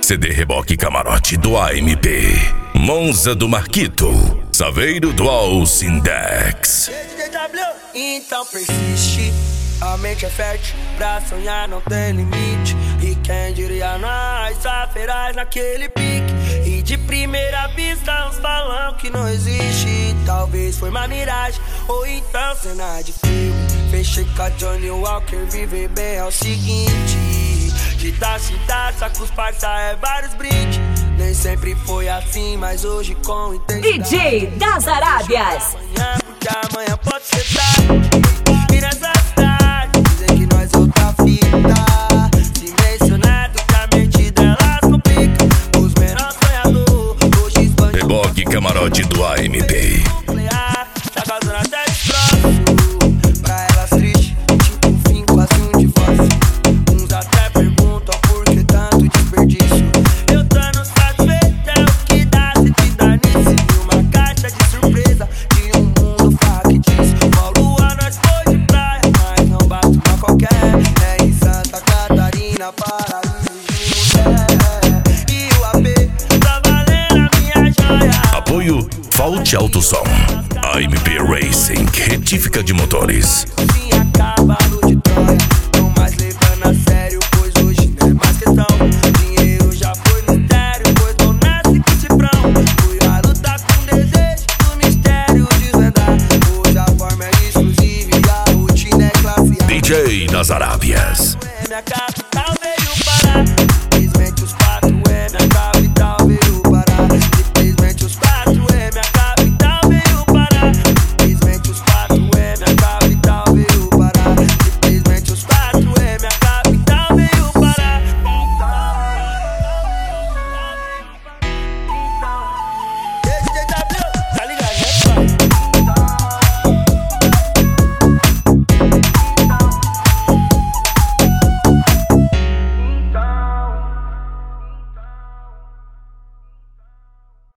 CD Reboque Camarote do AMP, Monza do Marquito, Saveiro do Alcindex. Então persiste, a mente é fértil, pra sonhar não tem limite. E quem diria nós, feraz naquele pique. E de primeira vista uns falam que não existe. Talvez foi uma miragem, ou então cena de filme. Fechei com a Johnny Walker, viver bem é o seguinte: de taça em taça, com os parça é vários brindes. Nem sempre foi assim, mas hoje com intensidade. DJ das Arábias. Amanhã, porque amanhã pode ser tarde. E nessa cidade, dizem que nós outra fita. Se mencionado que a mente delas complica. Os menores sonhadores, hoje esbandem. Reboque Camarote do AMP. Tá causando até destroço. Pra elas triste, tipo um fim, quase um divórcio. Uns até perguntam por que tanto desperdício. Eu tô no satisfeito, é o que dá se te dar nisso. E uma caixa de surpresa de um mundo factício. Lua nós foi de praia, mas não bate pra qualquer. É em Santa Catarina, paraíso de mulher. E o AP tá valendo a minha joia. Apoio Falte Alto Som, AMP Racing, retífica de motores. Tinha cavalo de Troia, não mais levando a sério, pois hoje não é mais questão. Dinheiro já foi mistério, pois não nasce com cifrão. Fui a lutar com desejo do mistério desvendar. Hoje a forma é exclusiva e a rotina é classe A. DJ das Arábias. É minha casa.